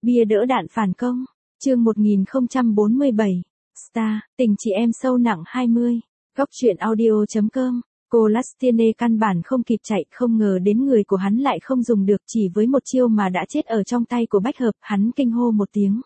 Bia đỡ đạn phản công. Chương 1047. Star, tình chị em sâu nặng 20. Góc truyện audio.com. Cô Lastiene căn bản không kịp chạy, không ngờ đến người của hắn lại không dùng được, chỉ với một chiêu mà đã chết ở trong tay của Bách Hợp. Hắn kinh hô một tiếng.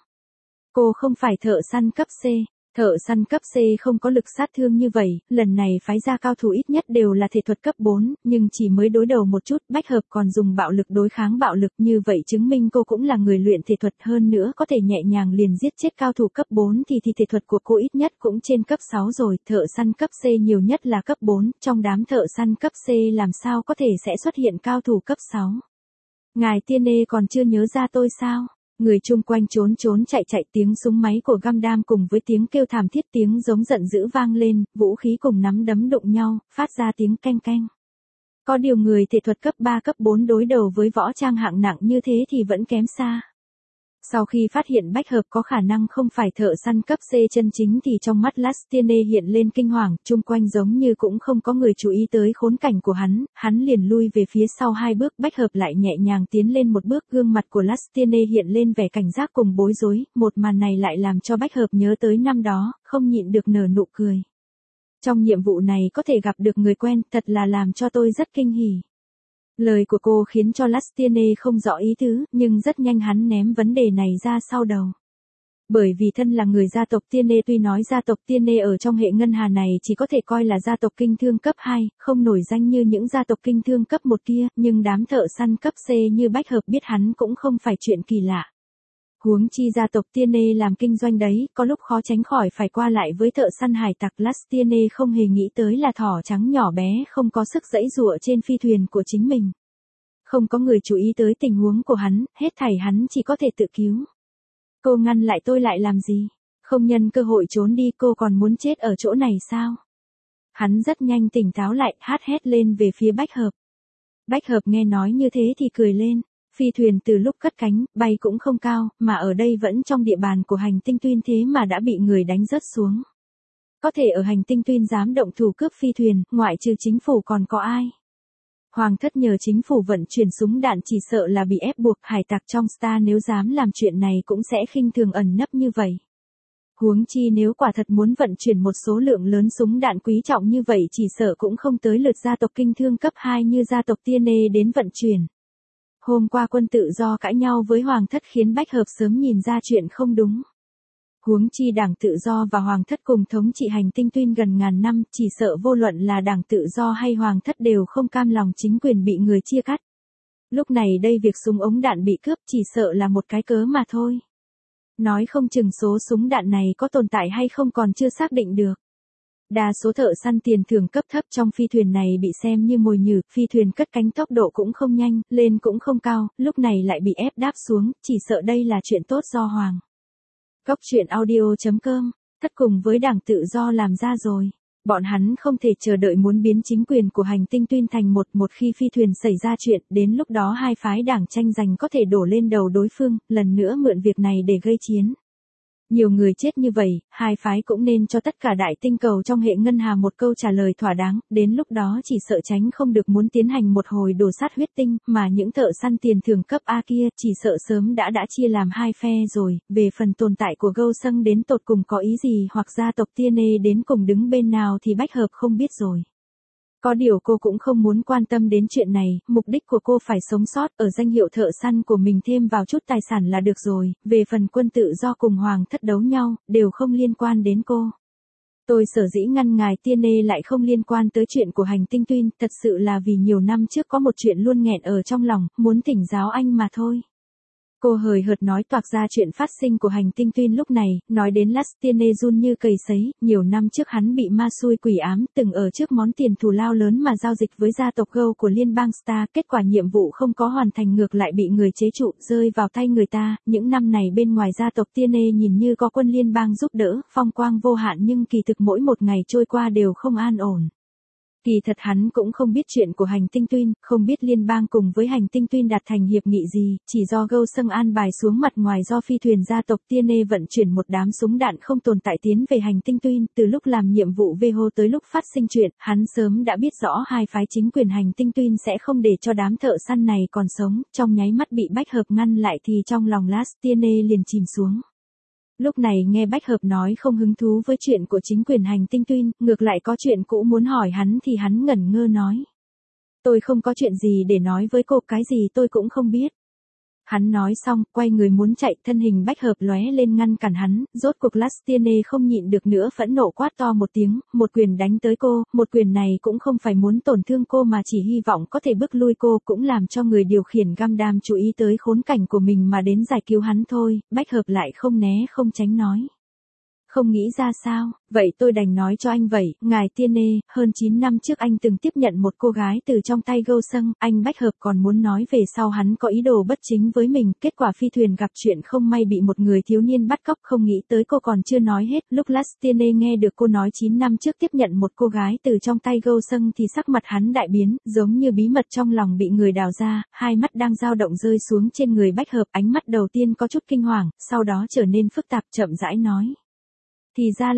Cô không phải thợ săn cấp C. Thợ săn cấp C không có lực sát thương như vậy, lần này phái ra cao thủ ít nhất đều là thể thuật cấp 4, nhưng chỉ mới đối đầu một chút, Bách Hợp còn dùng bạo lực đối kháng bạo lực, như vậy chứng minh cô cũng là người luyện thể thuật, hơn nữa có thể nhẹ nhàng liền giết chết cao thủ cấp 4 thì thể thuật của cô ít nhất cũng trên cấp 6 rồi, thợ săn cấp C nhiều nhất là cấp 4, trong đám thợ săn cấp C làm sao có thể sẽ xuất hiện cao thủ cấp 6. Ngài Tiene còn chưa nhớ ra tôi sao? Người chung quanh trốn chạy tiếng súng máy của Gundam cùng với tiếng kêu thảm thiết, tiếng giống giận dữ vang lên, vũ khí cùng nắm đấm đụng nhau, phát ra tiếng keng keng. Có điều người thể thuật cấp 3 cấp 4 đối đầu với võ trang hạng nặng như thế thì vẫn kém xa. Sau khi phát hiện Bách Hợp có khả năng không phải thợ săn cấp C chân chính thì trong mắt Lastiene hiện lên kinh hoàng, chung quanh giống như cũng không có người chú ý tới khốn cảnh của hắn liền lui về phía sau 2 bước, Bách Hợp lại nhẹ nhàng tiến lên 1 bước, gương mặt của Lastiene hiện lên vẻ cảnh giác cùng bối rối, một màn này lại làm cho Bách Hợp nhớ tới năm đó, không nhịn được nở nụ cười. Trong nhiệm vụ này có thể gặp được người quen, thật là làm cho tôi rất kinh hỉ. Lời của cô khiến cho Lastiene không rõ ý tứ, nhưng rất nhanh hắn ném vấn đề này ra sau đầu. Bởi vì thân là người gia tộc Tiene, tuy nói gia tộc Tiene ở trong hệ ngân hà này chỉ có thể coi là gia tộc kinh thương cấp 2, không nổi danh như những gia tộc kinh thương cấp 1 kia, nhưng đám thợ săn cấp C như Bách Hợp biết hắn cũng không phải chuyện kỳ lạ. Huống chi gia tộc Tiene làm kinh doanh đấy, có lúc khó tránh khỏi phải qua lại với thợ săn hải tặc. Lastiene không hề nghĩ tới là thỏ trắng nhỏ bé không có sức giãy giụa trên phi thuyền của chính mình. Không có người chú ý tới tình huống của hắn, hết thảy hắn chỉ có thể tự cứu. Cô ngăn lại tôi lại làm gì? Không nhân cơ hội trốn đi, cô còn muốn chết ở chỗ này sao? Hắn rất nhanh tỉnh táo lại, hét lên về phía Bách Hợp. Bách Hợp nghe nói như thế thì cười lên. Phi thuyền từ lúc cất cánh, bay cũng không cao, mà ở đây vẫn trong địa bàn của hành tinh Tuyên thế mà đã bị người đánh rớt xuống. Có thể ở hành tinh Tuyên dám động thủ cướp phi thuyền, ngoại trừ chính phủ còn có ai? Hoàng thất nhờ chính phủ vận chuyển súng đạn chỉ sợ là bị ép buộc, hải tặc trong Star nếu dám làm chuyện này cũng sẽ khinh thường ẩn nấp như vậy. Huống chi nếu quả thật muốn vận chuyển một số lượng lớn súng đạn quý trọng như vậy chỉ sợ cũng không tới lượt gia tộc kinh thương cấp 2 như gia tộc Tiene đến vận chuyển. Hôm qua quân tự do cãi nhau với Hoàng thất khiến Bách Hợp sớm nhìn ra chuyện không đúng. Huống chi Đảng Tự do và Hoàng thất cùng thống trị hành tinh Tuyên gần ngàn năm, chỉ sợ vô luận là Đảng Tự do hay Hoàng thất đều không cam lòng chính quyền bị người chia cắt. Lúc này đây việc súng ống đạn bị cướp chỉ sợ là một cái cớ mà thôi. Nói không chừng số súng đạn này có tồn tại hay không còn chưa xác định được. Đa số thợ săn tiền thưởng cấp thấp trong phi thuyền này bị xem như mồi nhử, phi thuyền cất cánh tốc độ cũng không nhanh, lên cũng không cao, lúc này lại bị ép đáp xuống, chỉ sợ đây là chuyện tốt do Hoàng. Góc truyện audio.com, thất cùng với Đảng Tự do làm ra rồi. Bọn hắn không thể chờ đợi muốn biến chính quyền của hành tinh Tuyên thành một khi phi thuyền xảy ra chuyện, đến lúc đó hai phái đảng tranh giành có thể đổ lên đầu đối phương, lần nữa mượn việc này để gây chiến. Nhiều người chết như vậy, hai phái cũng nên cho tất cả đại tinh cầu trong hệ ngân hà một câu trả lời thỏa đáng, đến lúc đó chỉ sợ tránh không được muốn tiến hành một hồi đổ sát huyết tinh, mà những thợ săn tiền thưởng cấp A kia chỉ sợ sớm đã chia làm hai phe rồi. Về phần tồn tại của Gâu Sâng đến tột cùng có ý gì hoặc gia tộc Tiene đến cùng đứng bên nào thì Bách Hợp không biết rồi. Có điều cô cũng không muốn quan tâm đến chuyện này, mục đích của cô phải sống sót, ở danh hiệu thợ săn của mình thêm vào chút tài sản là được rồi, về phần quân tự do cùng Hoàng thất đấu nhau, đều không liên quan đến cô. Tôi sở dĩ ngăn ngài Tiene lại không liên quan tới chuyện của hành tinh Tuyên, thật sự là vì nhiều năm trước có một chuyện luôn nghẹn ở trong lòng, muốn thỉnh giáo anh mà thôi. Cô hời hợt nói toạc ra chuyện phát sinh của hành tinh Tuyên lúc này, nói đến Lastiene run như cầy sấy, nhiều năm trước hắn bị ma xui quỷ ám, từng ở trước món tiền thù lao lớn mà giao dịch với gia tộc Gâu của liên bang Star, kết quả nhiệm vụ không có hoàn thành ngược lại bị người chế trụ, rơi vào tay người ta, những năm này bên ngoài gia tộc Tiene nhìn như có quân liên bang giúp đỡ, phong quang vô hạn nhưng kỳ thực mỗi một ngày trôi qua đều không an ổn. Kỳ thật hắn cũng không biết chuyện của hành tinh Twin, không biết liên bang cùng với hành tinh Twin đạt thành hiệp nghị gì, chỉ do Gâu Sâng an bài xuống mặt ngoài do phi thuyền gia tộc TNA vận chuyển một đám súng đạn không tồn tại tiến về hành tinh Twin, từ lúc làm nhiệm vụ VHO tới lúc phát sinh chuyện, hắn sớm đã biết rõ hai phái chính quyền hành tinh Twin sẽ không để cho đám thợ săn này còn sống, trong nháy mắt bị Bách Hợp ngăn lại thì trong lòng Lars TNA liền chìm xuống. Lúc này nghe Bách Hợp nói không hứng thú với chuyện của chính quyền hành tinh Twin, ngược lại có chuyện cũ muốn hỏi hắn thì hắn ngẩn ngơ nói. Tôi không có chuyện gì để nói với cô, cái gì tôi cũng không biết. Hắn nói xong, quay người muốn chạy, thân hình Bách Hợp lóe lên ngăn cản hắn, rốt cuộc Lastiene không nhịn được nữa phẫn nộ quát to một tiếng, một quyền đánh tới cô, một quyền này cũng không phải muốn tổn thương cô mà chỉ hy vọng có thể bức lui cô, cũng làm cho người điều khiển Gundam chú ý tới khốn cảnh của mình mà đến giải cứu hắn thôi. Bách Hợp lại không né không tránh nói. Không nghĩ ra sao, vậy tôi đành nói cho anh vậy, ngài TNA, hơn 9 năm trước anh từng tiếp nhận một cô gái từ trong tay Gâu Sâng, anh Bách Hợp còn muốn nói về sau hắn có ý đồ bất chính với mình, kết quả phi thuyền gặp chuyện không may bị một người thiếu niên bắt cóc, không nghĩ tới cô còn chưa nói hết, lúc Lastiene nghe được cô nói 9 năm trước tiếp nhận một cô gái từ trong tay Gâu Sâng thì sắc mặt hắn đại biến, giống như bí mật trong lòng bị người đào ra, hai mắt đang dao động rơi xuống trên người Bách Hợp, ánh mắt đầu tiên có chút kinh hoàng, sau đó trở nên phức tạp, chậm rãi nói. Thì ra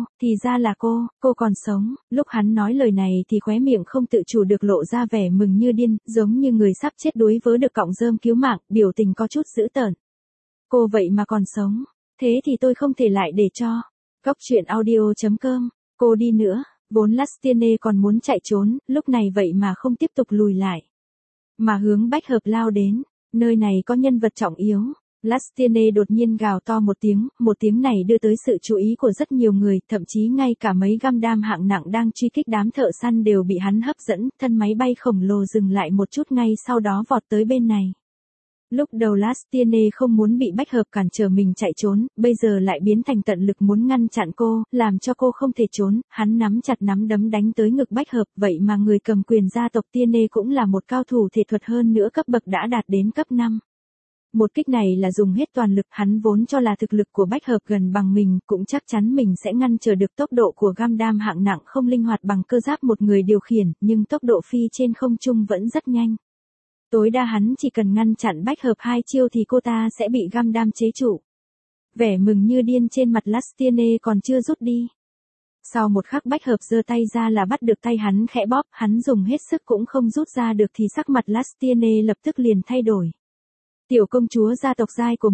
là cô còn sống, lúc hắn nói lời này thì khóe miệng không tự chủ được lộ ra vẻ mừng như điên, giống như người sắp chết đuối vớ được cọng rơm cứu mạng, biểu tình có chút dữ tợn. Cô vậy mà còn sống, thế thì tôi không thể lại để cho. Góc truyện audio.com, cô đi nữa, vốn Lastiene còn muốn chạy trốn, lúc này vậy mà không tiếp tục lùi lại. Mà hướng Bách Hợp lao đến, nơi này có nhân vật trọng yếu. Lastiene đột nhiên gào to một tiếng này đưa tới sự chú ý của rất nhiều người, thậm chí ngay cả mấy Gundam hạng nặng đang truy kích đám thợ săn đều bị hắn hấp dẫn, thân máy bay khổng lồ dừng lại một chút ngay sau đó vọt tới bên này. Lúc đầu Lastiene không muốn bị Bách Hợp cản trở mình chạy trốn, bây giờ lại biến thành tận lực muốn ngăn chặn cô, làm cho cô không thể trốn, hắn nắm chặt nắm đấm đánh tới ngực Bách Hợp, vậy mà người cầm quyền gia tộc TNA cũng là một cao thủ thể thuật hơn nữa, cấp bậc đã đạt đến cấp 5. Một kích này là dùng hết toàn lực, hắn vốn cho là thực lực của Bách Hợp gần bằng mình, cũng chắc chắn mình sẽ ngăn trở được tốc độ của Gundam hạng nặng không linh hoạt bằng cơ giáp một người điều khiển, nhưng tốc độ phi trên không trung vẫn rất nhanh. Tối đa hắn chỉ cần ngăn chặn Bách Hợp 2 chiêu thì cô ta sẽ bị Gundam chế trụ. Vẻ mừng như điên trên mặt Lastiene còn chưa rút đi. Sau một khắc Bách Hợp giơ tay ra là bắt được tay hắn khẽ bóp, hắn dùng hết sức cũng không rút ra được thì sắc mặt Lastiene lập tức liền thay đổi. Tiểu công chúa gia tộc giai của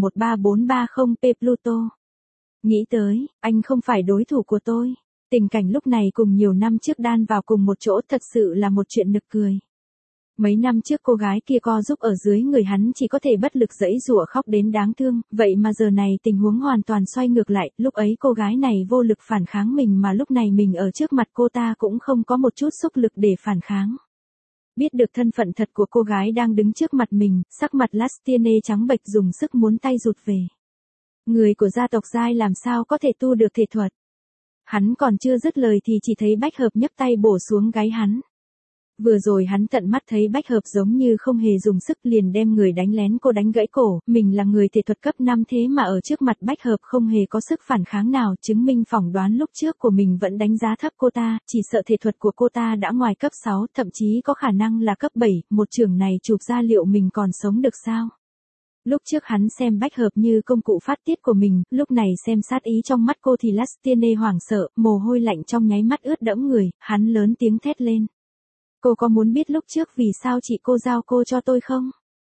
13430P Pluto. Nghĩ tới, anh không phải đối thủ của tôi. Tình cảnh lúc này cùng nhiều năm trước đan vào cùng một chỗ thật sự là một chuyện nực cười. Mấy năm trước cô gái kia co giúp ở dưới người hắn chỉ có thể bất lực giãy giụa khóc đến đáng thương, vậy mà giờ này tình huống hoàn toàn xoay ngược lại, lúc ấy cô gái này vô lực phản kháng mình mà lúc này mình ở trước mặt cô ta cũng không có một chút xúc lực để phản kháng. Biết được thân phận thật của cô gái đang đứng trước mặt mình, sắc mặt Lastiene trắng bệch dùng sức muốn tay rụt về. Người của gia tộc giai làm sao có thể tu được thể thuật. Hắn còn chưa dứt lời thì chỉ thấy Bách Hợp nhấc tay bổ xuống gáy hắn. Vừa rồi hắn tận mắt thấy Bách Hợp giống như không hề dùng sức liền đem người đánh lén cô đánh gãy cổ, mình là người thể thuật cấp 5 thế mà ở trước mặt Bách Hợp không hề có sức phản kháng nào, chứng minh phỏng đoán lúc trước của mình vẫn đánh giá thấp cô ta, chỉ sợ thể thuật của cô ta đã ngoài cấp 6, thậm chí có khả năng là cấp 7, một chưởng này chụp ra liệu mình còn sống được sao? Lúc trước hắn xem Bách Hợp như công cụ phát tiết của mình, lúc này xem sát ý trong mắt cô thì Lastiene hoảng sợ, mồ hôi lạnh trong nháy mắt ướt đẫm người, hắn lớn tiếng thét lên. Cô có muốn biết lúc trước vì sao chị cô giao cô cho tôi không?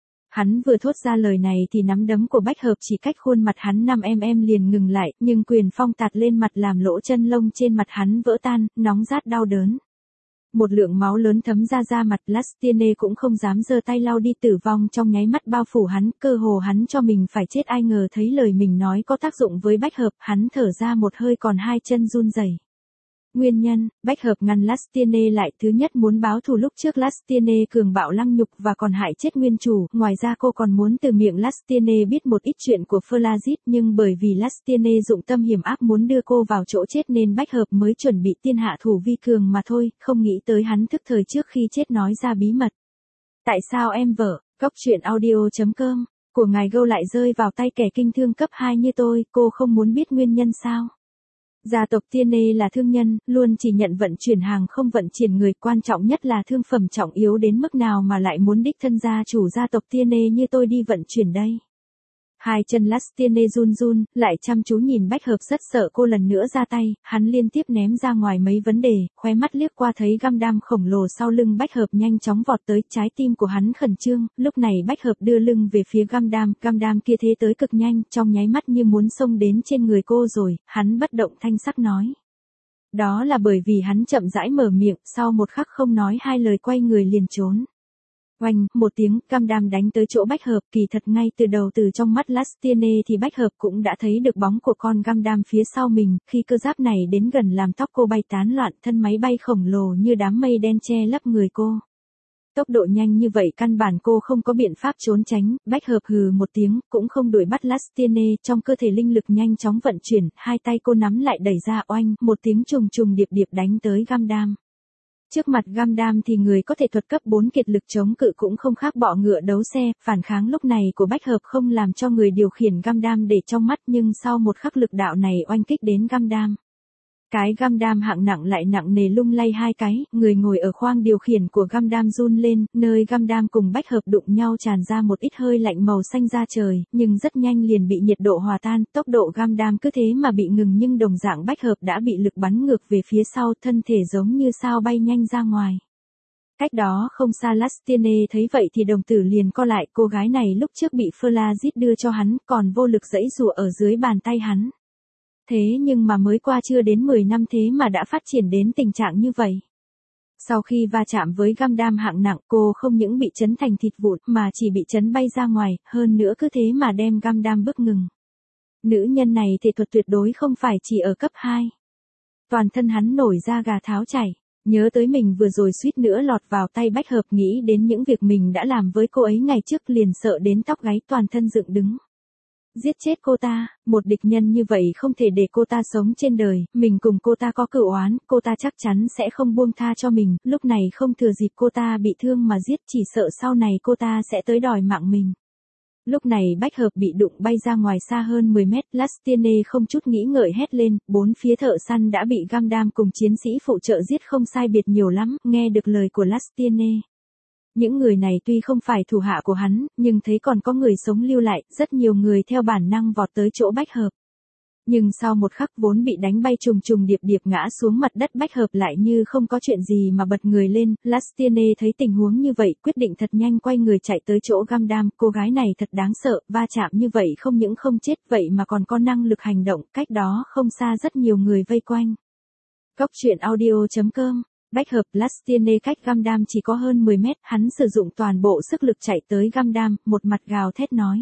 Hắn vừa thốt ra lời này thì nắm đấm của Bách Hợp chỉ cách khuôn mặt hắn 5mm liền ngừng lại, nhưng quyền phong tạt lên mặt làm lỗ chân lông trên mặt hắn vỡ tan, nóng rát đau đớn. Một lượng máu lớn thấm ra mặt, Lastiene cũng không dám giơ tay lau đi, tử vong trong nháy mắt bao phủ hắn, cơ hồ hắn cho mình phải chết, ai ngờ thấy lời mình nói có tác dụng với Bách Hợp, hắn thở ra một hơi còn hai chân run rẩy. Nguyên nhân, Bách Hợp ngăn Lastiene lại, thứ nhất muốn báo thù lúc trước Lastiene cường bạo lăng nhục và còn hại chết nguyên chủ, ngoài ra cô còn muốn từ miệng Lastiene biết một ít chuyện của Flazit, nhưng bởi vì Lastiene dụng tâm hiểm ác muốn đưa cô vào chỗ chết nên Bách Hợp mới chuẩn bị tiên hạ thủ vi cường mà thôi, không nghĩ tới hắn thức thời trước khi chết nói ra bí mật. Tại sao em vợ, góc truyện audio.com, của ngài Gâu lại rơi vào tay kẻ kinh thương cấp 2 như tôi, cô không muốn biết nguyên nhân sao? Gia tộc Tierney là thương nhân, luôn chỉ nhận vận chuyển hàng không vận chuyển người, quan trọng nhất là thương phẩm trọng yếu đến mức nào mà lại muốn đích thân gia chủ gia tộc Tierney như tôi đi vận chuyển đây. Hai chân Lars Tierney run run, lại chăm chú nhìn Bách Hợp rất sợ cô lần nữa ra tay, hắn liên tiếp ném ra ngoài mấy vấn đề, khóe mắt liếc qua thấy Gundam khổng lồ sau lưng Bách Hợp nhanh chóng vọt tới, trái tim của hắn khẩn trương, lúc này Bách Hợp đưa lưng về phía Gundam kia thế tới cực nhanh, trong nháy mắt như muốn xông đến trên người cô rồi, hắn bất động thanh sắc nói. Đó là bởi vì hắn chậm rãi mở miệng, sau một khắc không nói hai lời quay người liền trốn. Oanh, một tiếng, Gundam đánh tới chỗ Bách Hợp, kỳ thật ngay từ đầu từ trong mắt Lars Tierney thì Bách Hợp cũng đã thấy được bóng của con Gundam phía sau mình, khi cơ giáp này đến gần làm tóc cô bay tán loạn, thân máy bay khổng lồ như đám mây đen che lấp người cô. Tốc độ nhanh như vậy căn bản cô không có biện pháp trốn tránh, Bách Hợp hừ một tiếng, cũng không đuổi bắt Lars Tierney, trong cơ thể linh lực nhanh chóng vận chuyển, hai tay cô nắm lại đẩy ra oanh, một tiếng trùng trùng điệp điệp đánh tới Gundam. Trước mặt Gundam thì người có thể thuật cấp 4 kiệt lực chống cự cũng không khác bọ ngựa đấu xe, phản kháng lúc này của Bách Hợp không làm cho người điều khiển Gundam để trong mắt nhưng sau một khắc lực đạo này oanh kích đến Gundam. Cái Gundam hạng nặng lại nặng nề lung lay hai cái, người ngồi ở khoang điều khiển của Gundam run lên, nơi Gundam cùng Bách Hợp đụng nhau tràn ra một ít hơi lạnh màu xanh da trời, nhưng rất nhanh liền bị nhiệt độ hòa tan, tốc độ Gundam cứ thế mà bị ngừng nhưng đồng dạng Bách Hợp đã bị lực bắn ngược về phía sau, thân thể giống như sao bay nhanh ra ngoài. Cách đó không xa Lars Tierney thấy vậy thì đồng tử liền co lại, cô gái này lúc trước bị Flazit đưa cho hắn, còn vô lực giãy giụa ở dưới bàn tay hắn. Thế nhưng mà mới qua chưa đến 10 năm thế mà đã phát triển đến tình trạng như vậy. Sau khi va chạm với Gundam hạng nặng cô không những bị chấn thành thịt vụn mà chỉ bị chấn bay ra ngoài, hơn nữa cứ thế mà đem Gundam bức ngừng. Nữ nhân này thể thuật tuyệt đối không phải chỉ ở cấp 2. Toàn thân hắn nổi da gà tháo chảy, nhớ tới mình vừa rồi suýt nữa lọt vào tay Bách Hợp, nghĩ đến những việc mình đã làm với cô ấy ngày trước liền sợ đến tóc gáy toàn thân dựng đứng. Giết chết cô ta, một địch nhân như vậy không thể để cô ta sống trên đời, mình cùng cô ta có cửu oán, cô ta chắc chắn sẽ không buông tha cho mình, lúc này không thừa dịp cô ta bị thương mà giết, chỉ sợ sau này cô ta sẽ tới đòi mạng mình. Lúc này Bách Hợp bị đụng bay ra ngoài xa hơn 10 mét, Lars Tierney không chút nghĩ ngợi hét lên, bốn phía thợ săn đã bị Gundam cùng chiến sĩ phụ trợ giết không sai biệt nhiều lắm, nghe được lời của Lars Tierney. Những người này tuy không phải thủ hạ của hắn, nhưng thấy còn có người sống lưu lại, rất nhiều người theo bản năng vọt tới chỗ Bách Hợp. Nhưng sau một khắc vốn bị đánh bay trùng trùng điệp điệp ngã xuống mặt đất, Bách Hợp lại như không có chuyện gì mà bật người lên, Lars Tierney thấy tình huống như vậy, quyết định thật nhanh quay người chạy tới chỗ Gundam, cô gái này thật đáng sợ, va chạm như vậy không những không chết vậy mà còn có năng lực hành động, cách đó không xa rất nhiều người vây quanh. Góc truyện audio.com Bách Hợp, Lars Tierney cách Gundam chỉ có hơn 10 mét, hắn sử dụng toàn bộ sức lực chạy tới Gundam, một mặt gào thét nói.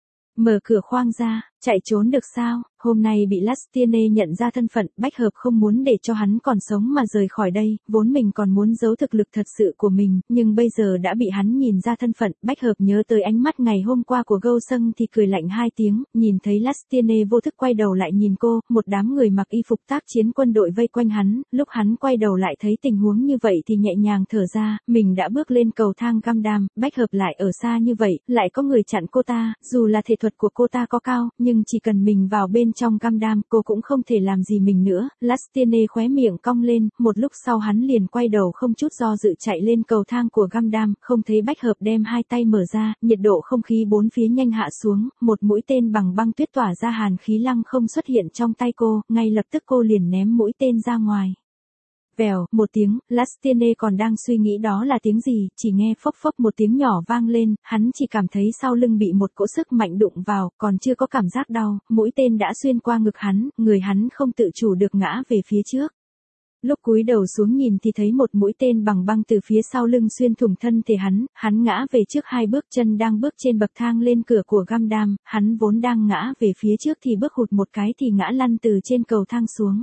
Mở cửa khoang ra, chạy trốn được sao, hôm nay bị Lars Tierney nhận ra thân phận, Bách Hợp không muốn để cho hắn còn sống mà rời khỏi đây, vốn mình còn muốn giấu thực lực thật sự của mình, nhưng bây giờ đã bị hắn nhìn ra thân phận, Bách Hợp nhớ tới ánh mắt ngày hôm qua của Gâu Sâng thì cười lạnh hai tiếng, nhìn thấy Lars Tierney vô thức quay đầu lại nhìn cô, một đám người mặc y phục tác chiến quân đội vây quanh hắn, lúc hắn quay đầu lại thấy tình huống như vậy thì nhẹ nhàng thở ra, mình đã bước lên cầu thang Gundam, Bách Hợp lại ở xa như vậy, lại có người chặn cô ta, dù là thể thuật của cô ta có cao, nhưng chỉ cần mình vào bên trong Gundam, cô cũng không thể làm gì mình nữa. Lars Tierney khóe miệng cong lên, một lúc sau hắn liền quay đầu không chút do dự chạy lên cầu thang của Gundam, không thấy Bách Hợp đem hai tay mở ra, nhiệt độ không khí bốn phía nhanh hạ xuống, một mũi tên bằng băng tuyết tỏa ra hàn khí lăng không xuất hiện trong tay cô, ngay lập tức cô liền ném mũi tên ra ngoài. Vèo, một tiếng, Lars Tierney còn đang suy nghĩ đó là tiếng gì, chỉ nghe phốc phốc một tiếng nhỏ vang lên, hắn chỉ cảm thấy sau lưng bị một cỗ sức mạnh đụng vào, còn chưa có cảm giác đau, mũi tên đã xuyên qua ngực hắn, người hắn không tự chủ được ngã về phía trước. Lúc cúi đầu xuống nhìn thì thấy một mũi tên bằng băng từ phía sau lưng xuyên thủng thân thể hắn ngã về trước hai bước, chân đang bước trên bậc thang lên cửa của Gundam, hắn vốn đang ngã về phía trước thì bước hụt một cái thì ngã lăn từ trên cầu thang xuống.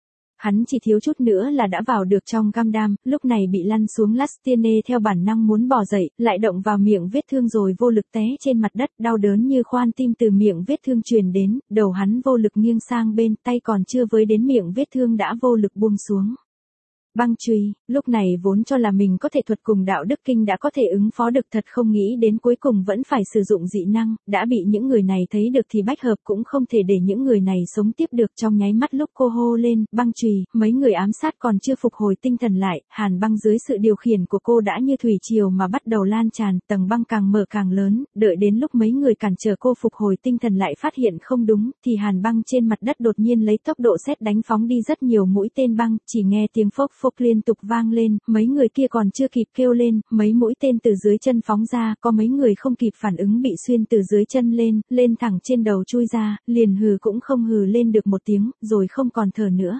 Hắn chỉ thiếu chút nữa là đã vào được trong Gundam, lúc này bị lăn xuống, Lars Tierney theo bản năng muốn bò dậy, lại động vào miệng vết thương rồi vô lực té trên mặt đất, đau đớn như khoan tim từ miệng vết thương truyền đến, đầu hắn vô lực nghiêng sang bên, tay còn chưa với đến miệng vết thương đã vô lực buông xuống. Băng chùy, lúc này vốn cho là mình có thể thuật cùng đạo đức kinh đã có thể ứng phó được, thật không nghĩ đến cuối cùng vẫn phải sử dụng dị năng, đã bị những người này thấy được thì Bách Hợp cũng không thể để những người này sống tiếp được. Trong nháy mắt lúc cô hô lên, băng chùy, mấy người ám sát còn chưa phục hồi tinh thần lại, hàn băng dưới sự điều khiển của cô đã như thủy triều mà bắt đầu lan tràn, tầng băng càng mở càng lớn, đợi đến lúc mấy người cản trở cô phục hồi tinh thần lại phát hiện không đúng, thì hàn băng trên mặt đất đột nhiên lấy tốc độ sét đánh phóng đi rất nhiều mũi tên băng, chỉ nghe tiếng phốc phốc liên tục vang lên, mấy người kia còn chưa kịp kêu lên, mấy mũi tên từ dưới chân phóng ra, có mấy người không kịp phản ứng bị xuyên từ dưới chân lên thẳng trên đầu chui ra, liền hừ cũng không hừ lên được một tiếng, rồi không còn thở nữa.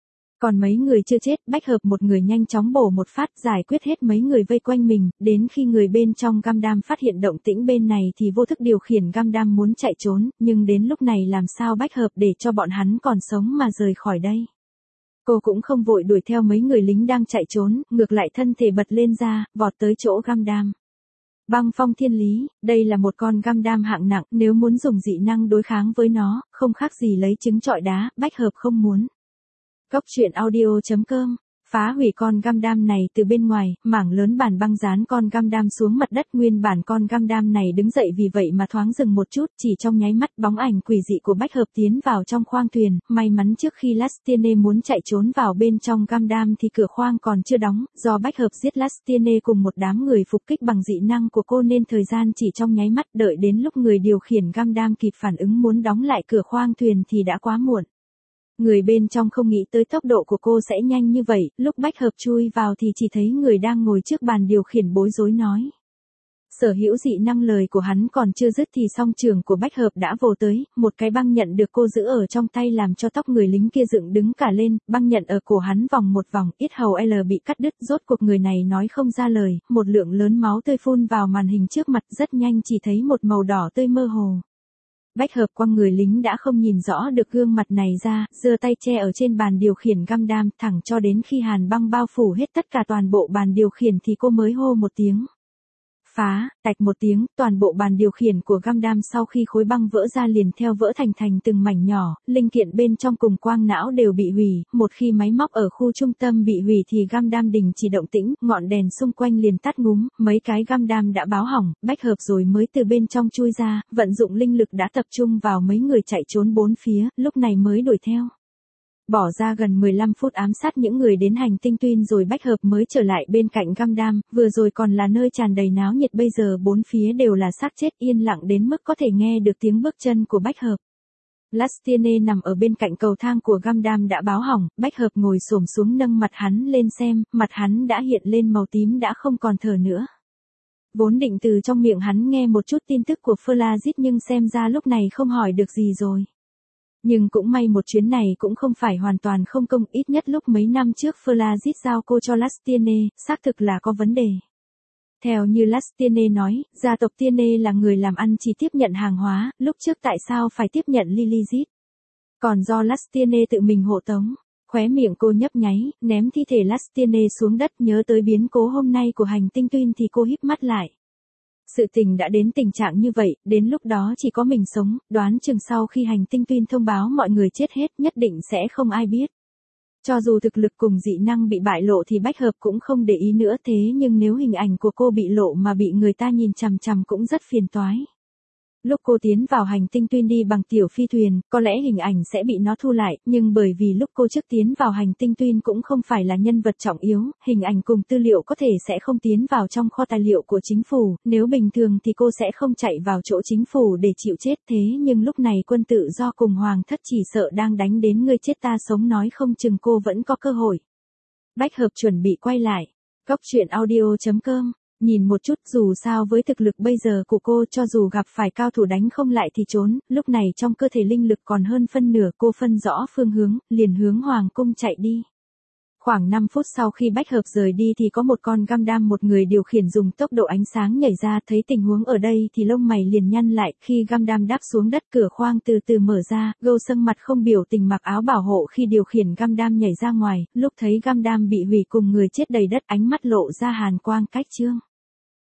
Còn mấy người chưa chết, Bách Hợp một người nhanh chóng bổ một phát giải quyết hết mấy người vây quanh mình, đến khi người bên trong Gundam phát hiện động tĩnh bên này thì vô thức điều khiển Gundam muốn chạy trốn, nhưng đến lúc này làm sao Bách Hợp để cho bọn hắn còn sống mà rời khỏi đây. Cô cũng không vội đuổi theo mấy người lính đang chạy trốn, ngược lại thân thể bật lên ra, vọt tới chỗ Gundam. Băng phong thiên lý, đây là một con Gundam hạng nặng, nếu muốn dùng dị năng đối kháng với nó, không khác gì lấy trứng trọi đá, Bách Hợp không muốn. Góc truyện audio.com phá hủy con Gundam này từ bên ngoài, mảng lớn bản băng dán con Gundam xuống mặt đất, nguyên bản con Gundam này đứng dậy vì vậy mà thoáng dừng một chút, chỉ trong nháy mắt bóng ảnh quỷ dị của Bách Hợp tiến vào trong khoang thuyền, may mắn trước khi Lastiene muốn chạy trốn vào bên trong Gundam thì cửa khoang còn chưa đóng, do Bách Hợp giết Lastiene cùng một đám người phục kích bằng dị năng của cô nên thời gian chỉ trong nháy mắt, đợi đến lúc người điều khiển Gundam kịp phản ứng muốn đóng lại cửa khoang thuyền thì đã quá muộn. Người bên trong không nghĩ tới tốc độ của cô sẽ nhanh như vậy, lúc Bách Hợp chui vào thì chỉ thấy người đang ngồi trước bàn điều khiển bối rối nói. Sở hữu dị năng lời của hắn còn chưa dứt thì song trường của Bách Hợp đã vồ tới, một cái băng nhận được cô giữ ở trong tay làm cho tóc người lính kia dựng đứng cả lên, băng nhận ở cổ hắn vòng một vòng, yết hầu L bị cắt đứt, rốt cuộc người này nói không ra lời, một lượng lớn máu tươi phun vào màn hình trước mặt, rất nhanh chỉ thấy một màu đỏ tươi mơ hồ. Bách Hợp quăng người lính đã không nhìn rõ được gương mặt này ra, giơ tay che ở trên bàn điều khiển Gundam, thẳng cho đến khi hàn băng bao phủ hết tất cả toàn bộ bàn điều khiển thì cô mới hô một tiếng. Phá, tạch một tiếng, toàn bộ bàn điều khiển của Gundam sau khi khối băng vỡ ra liền theo vỡ thành từng mảnh nhỏ, linh kiện bên trong cùng quang não đều bị hủy, một khi máy móc ở khu trung tâm bị hủy thì Gundam đình chỉ động tĩnh, ngọn đèn xung quanh liền tắt ngúm, mấy cái Gundam đã báo hỏng, Bách Hợp rồi mới từ bên trong chui ra, vận dụng linh lực đã tập trung vào mấy người chạy trốn bốn phía, lúc này mới đuổi theo. Bỏ ra gần 15 phút ám sát những người đến hành tinh Twin rồi Bách Hợp mới trở lại bên cạnh Gundam, vừa rồi còn là nơi tràn đầy náo nhiệt, bây giờ bốn phía đều là xác chết, yên lặng đến mức có thể nghe được tiếng bước chân của Bách Hợp. Lastiene nằm ở bên cạnh cầu thang của Gundam đã báo hỏng, Bách Hợp ngồi xổm xuống nâng mặt hắn lên xem, mặt hắn đã hiện lên màu tím đã không còn thở nữa. Vốn định từ trong miệng hắn nghe một chút tin tức của Flazit nhưng xem ra lúc này không hỏi được gì rồi. Nhưng cũng may một chuyến này cũng không phải hoàn toàn không công, ít nhất lúc mấy năm trước Flazit giao cô cho Lastiene, xác thực là có vấn đề. Theo như Lastiene nói, gia tộc Tiene là người làm ăn chỉ tiếp nhận hàng hóa, lúc trước tại sao phải tiếp nhận Lilith? Còn do Lastiene tự mình hộ tống. Khóe miệng cô nhấp nháy, ném thi thể Lastiene xuống đất, nhớ tới biến cố hôm nay của hành tinh Twin thì cô híp mắt lại. Sự tình đã đến tình trạng như vậy, đến lúc đó chỉ có mình sống, đoán chừng sau khi hành tinh Twin thông báo mọi người chết hết nhất định sẽ không ai biết. Cho dù thực lực cùng dị năng bị bại lộ thì Bách Hợp cũng không để ý nữa, thế nhưng nếu hình ảnh của cô bị lộ mà bị người ta nhìn chằm chằm cũng rất phiền toái. Lúc cô tiến vào hành tinh Twin đi bằng tiểu phi thuyền, có lẽ hình ảnh sẽ bị nó thu lại, nhưng bởi vì lúc cô trước tiến vào hành tinh Twin cũng không phải là nhân vật trọng yếu, hình ảnh cùng tư liệu có thể sẽ không tiến vào trong kho tài liệu của chính phủ, nếu bình thường thì cô sẽ không chạy vào chỗ chính phủ để chịu chết, thế nhưng lúc này quân tự do cùng hoàng thất chỉ sợ đang đánh đến ngươi chết ta sống, nói không chừng cô vẫn có cơ hội. Bách Hợp chuẩn bị quay lại. Góc truyện audio.com Nhìn một chút, dù sao với thực lực bây giờ của cô, cho dù gặp phải cao thủ đánh không lại thì trốn, lúc này trong cơ thể linh lực còn hơn phân nửa, cô phân rõ phương hướng, liền hướng hoàng cung chạy đi. Khoảng 5 phút sau khi Bách Hợp rời đi thì có một con Gundam một người điều khiển dùng tốc độ ánh sáng nhảy ra, thấy tình huống ở đây thì lông mày liền nhăn lại, khi Gundam đáp xuống đất cửa khoang từ từ mở ra, Go-sung mặt không biểu tình mặc áo bảo hộ khi điều khiển Gundam nhảy ra ngoài, lúc thấy Gundam bị hủy cùng người chết đầy đất ánh mắt lộ ra hàn quang cách trương.